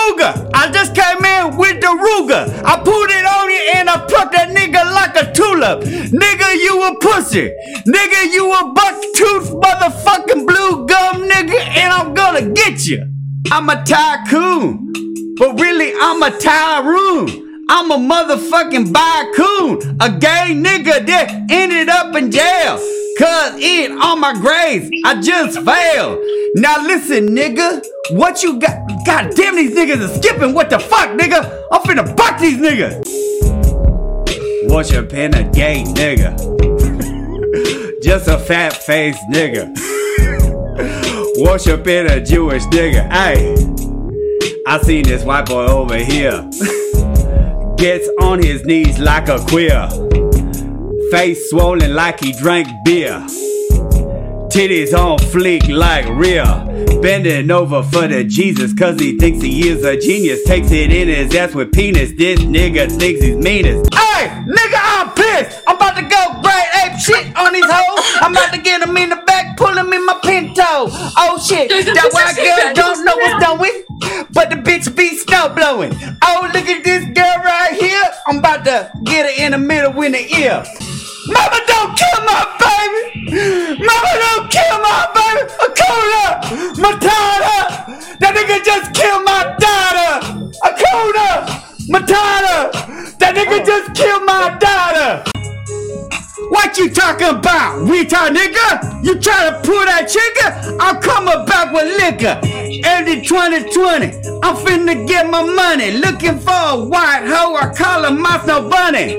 Ruger. I just came in with the Ruger. I put it on you and I plucked that nigga like a tulip. Nigga, you a pussy. Nigga, you a buck-tooth motherfucking blue gum nigga, and I'm gonna get you. I'm a tycoon, but really I'm a Tyroon. I'm a motherfucking Bycoon, a gay nigga that ended up in jail. Cause in all my grades, I just failed. Now listen, nigga, what you got? God damn, these niggas are skipping. What the fuck, nigga? I'm finna buck these niggas. Worshiping a gay nigga. Just a fat-faced nigga. Worshiping a Jewish nigga. Hey, I seen this white boy over here. Gets on his knees like a queer. Face swollen like he drank beer. Titties on fleek like rear. Bending over for the Jesus cause he thinks he is a genius. Takes it in his ass with penis. This nigga thinks he's meanest. Hey, nigga, I'm pissed. I'm about to go grade ape shit on these hoes. I'm about to get him in the back, pull him in my pinto. Oh shit, that white girl don't know what's done with. But the bitch be snow blowing. Oh, look at this girl right here. I'm about to get her in the middle in the ear. Mama, don't kill my baby. Mama, don't kill my baby. Akuna, Matata. That nigga just killed my daughter. Akuna, Matata. That nigga just killed my daughter. What you talking about, retard nigga? You try to pull that trigger? I'm coming back with liquor. Early 2020, I'm finna get my money. Looking for a white hoe, I call her Mouse Bunny.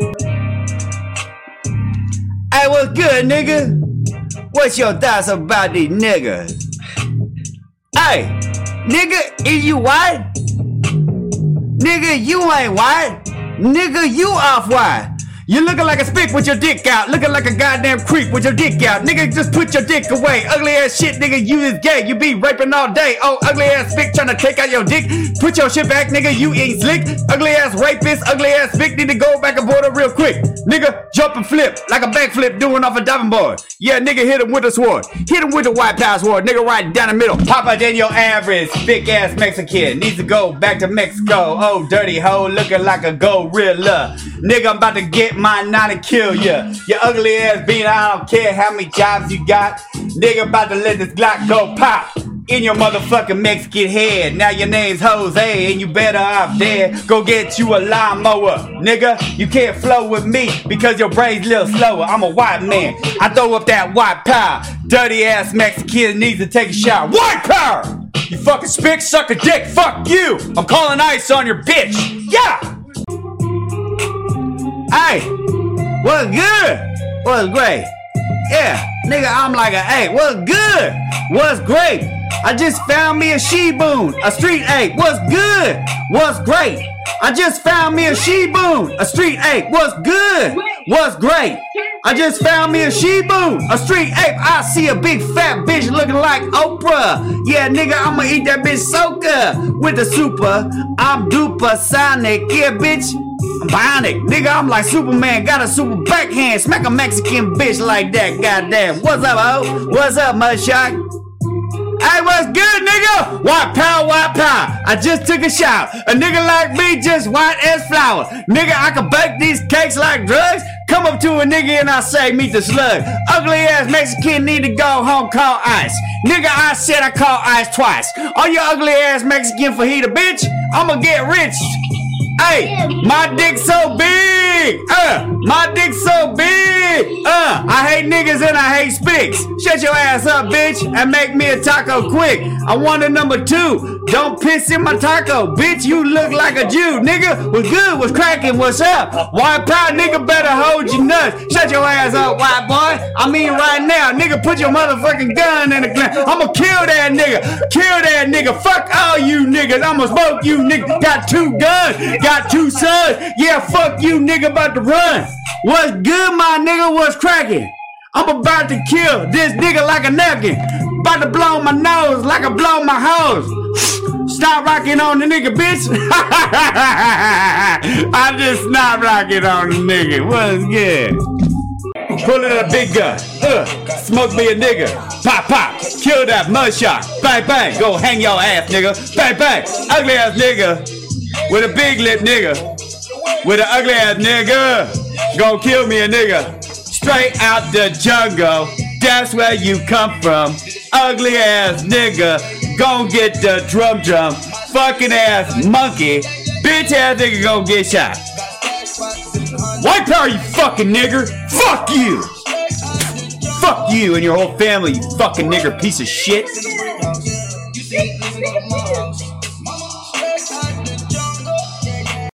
Hey, what's good, nigga? What's your thoughts about these niggas? Hey, nigga, is you white? Nigga, you ain't white. Nigga, you off-white. You looking like a spick with your dick out. Looking like a goddamn creep with your dick out. Nigga, just put your dick away. Ugly ass shit, nigga, you is gay. You be raping all day. Oh, ugly ass spick trying to take out your dick. Put your shit back, nigga, you ain't slick. Ugly ass rapist, ugly ass spick need to go back and border real quick. Nigga, jump and flip like a backflip doing off a diving board. Yeah, nigga, hit him with a sword. Hit him with the white power sword. Nigga, right down the middle. Papa than your average thick ass Mexican. Needs to go back to Mexico. Oh, dirty hoe, looking like a gorilla. Nigga, I'm about to get my 9 and kill ya. You ugly ass bean, I don't care how many jobs you got. Nigga about to let this Glock go pop in your motherfucking Mexican head. Now your name's Jose and you better off dead. Go get you a lawnmower. Nigga, you can't flow with me because your brain's a little slower. I'm a white man. I throw up that white power. Dirty ass Mexican needs to take a shower. White power! You fucking spick, suck a dick, fuck you! I'm calling ice on your bitch. Yeah! Hey, what's good? What's great? Yeah, nigga, I'm like a ape. What's good? What's great? I just found me a she-boon, a street ape. What's good? What's great? I just found me a she-boon, a street ape. What's good? What's great? I just found me a she-boon, a street ape. I see a big fat bitch looking like Oprah. Yeah, nigga, I'ma eat that bitch soaker with the super. I'm duper sonic. Yeah, bitch. I'm bionic, nigga, I'm like Superman, got a super backhand, smack a Mexican bitch like that, goddamn. What's up, ho? What's up, mudshot? Hey, what's good, nigga? White power, white power. I just took a shower. A nigga like me just white as flour. Nigga, I can bake these cakes like drugs. Come up to a nigga and I say, meet the slug. Ugly ass Mexican need to go home, call ice. Nigga, I said I call ice twice. All you ugly ass Mexican fajita, bitch, I'ma get rich. Hey, my dick so big, my dick so big, I hate niggas and I hate spicks. Shut your ass up, bitch, and make me a taco quick. I want a number 2, don't piss in my taco, bitch, you look like a Jew. Nigga, what's good, what's cracking, what's up? White power, nigga, better hold your nuts. Shut your ass up, white boy, I mean right now, nigga, put your motherfucking gun in the gun. I'ma kill that nigga, fuck all you niggas, I'ma smoke you niggas. Got 2 guns, got 2 sons, yeah, fuck you nigga, about to run. What's good, my nigga, what's cracking? I'm about to kill this nigga like a napkin. About to blow my nose like I blow my hose. Stop rocking on the nigga, bitch. I just stop rocking on the nigga. What's good? Pulling a big gun. Smoke me a nigga. Pop, pop. Kill that mudshot. Bang, bang. Go hang your ass, nigga. Bang, bang. Ugly ass nigga. With a big lip nigga. With an ugly ass nigga. Go kill me a nigga. Straight out the jungle. That's where you come from. Ugly ass nigga. Gon' get the drum. Fucking ass monkey. Bitch ass nigga gon' get shot. White power, you fucking nigger. Fuck you. Fuck you and your whole family, you fucking nigger piece of shit.